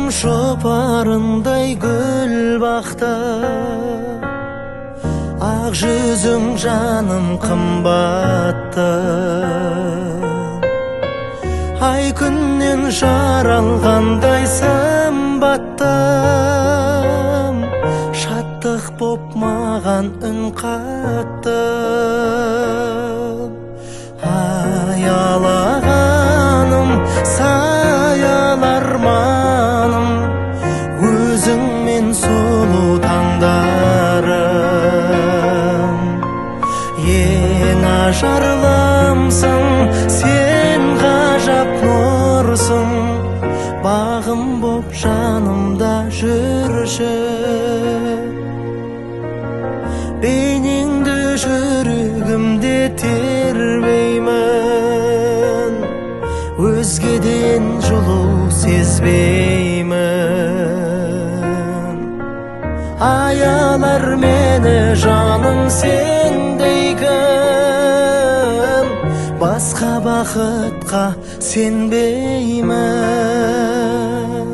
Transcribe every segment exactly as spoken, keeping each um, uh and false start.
шопарындай гүл бақты, ақ жүзің жаным қымбатты. Ай күннен жаралғандай сымбаттым, шаттық боп маған үн қатты. Аялағаным саял арманым, өзіңмен сұлу таңдарым. Ең ажарлымсың, сен ғажап нұрсың, бағым боп жанымда жүрші. Бейнеңді жүрегімде тербеймін, өзгеден жылу сезбеймін. Аялар мені жаным сендей кім, басқа бақытқа сенбеймін.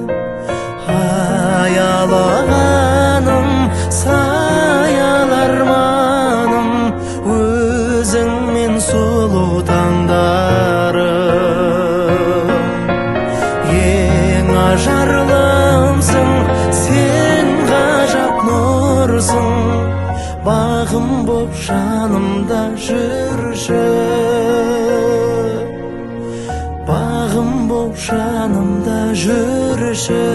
Аялағаным саял арманым, өзіңмен сұлу таңдарым. Ең ажарлымсың, сен ғажап нұрсың, бағым боп жанымда жүрші. Бағым боп жанымда жүрші.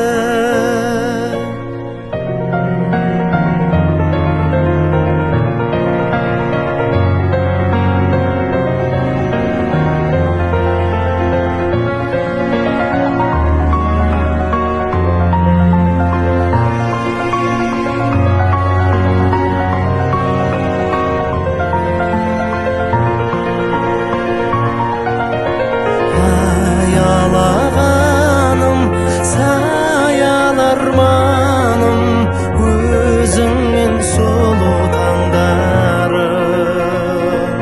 Аялағаным саял арманым, өзіңмен сұлу таңдарым.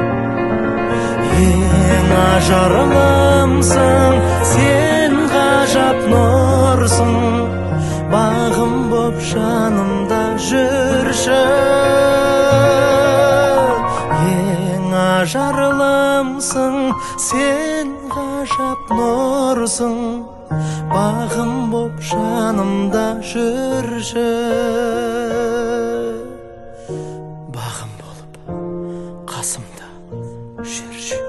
Ең ажарлымсың, сен ғажап нұрсың, бағым боп жанымда жүрші. Ең ажарлымсың, сен ғажап нұрсың, бағым боп жанымда жүрші. Бағым болып қасымда жүрші.